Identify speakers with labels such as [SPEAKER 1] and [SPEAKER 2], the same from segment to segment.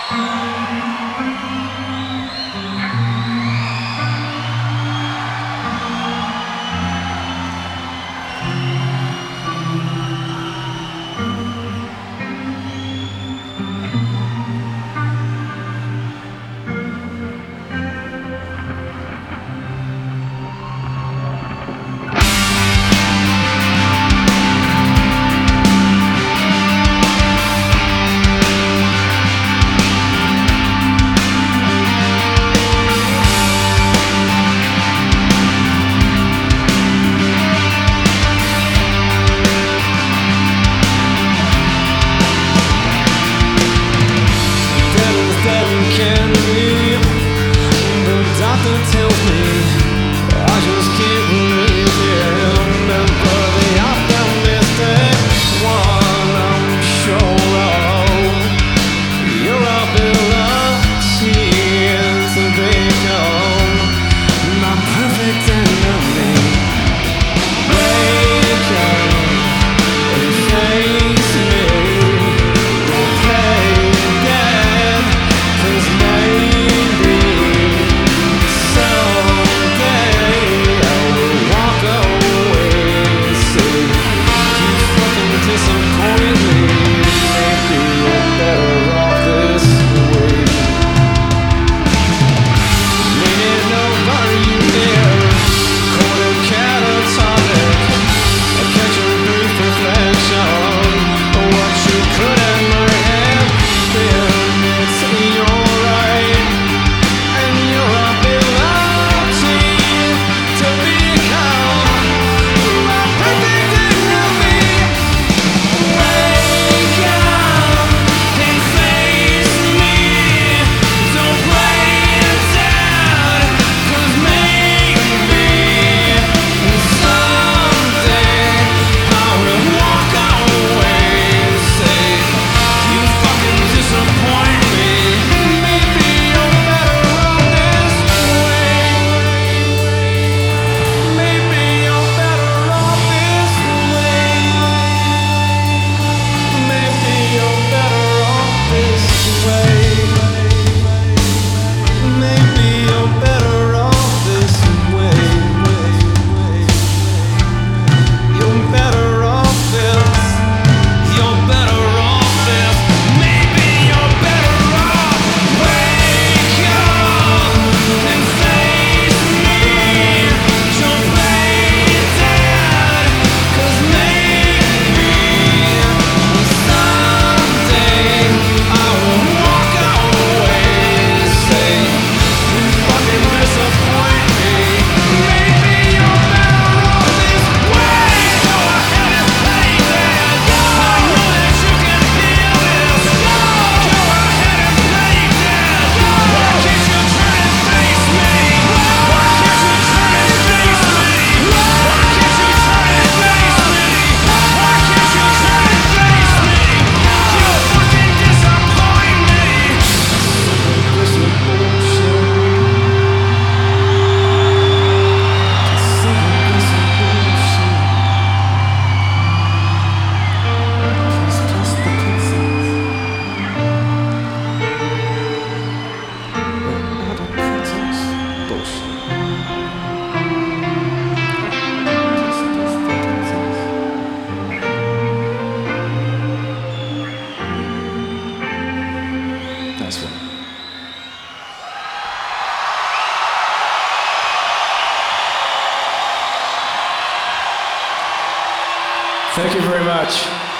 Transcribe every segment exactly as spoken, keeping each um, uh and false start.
[SPEAKER 1] Thank you very much.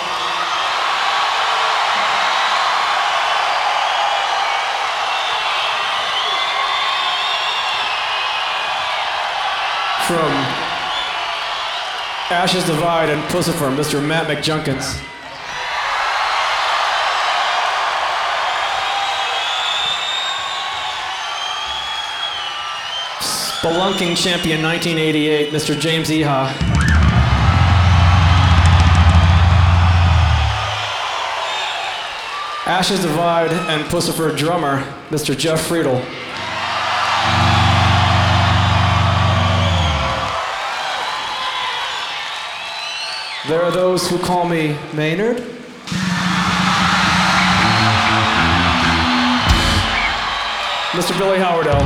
[SPEAKER 1] From Ashes Divide and Pussifer, Mister Matt McJunkins. Spelunking champion nineteen eighty-eight, Mister James Iha. Ashes Divide and Pussifer drummer, Mister Jeff Friedel. There are those who call me Maynard. Mister Billy Howardell.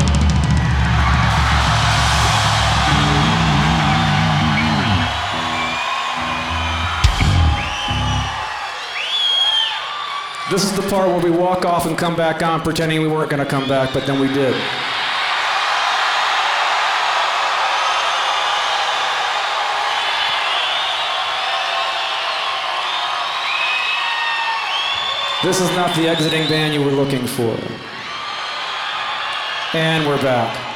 [SPEAKER 1] This is the part where we walk off and come back on pretending we weren't going to come back, but then we did. This is not the exiting band you were looking for. And we're back.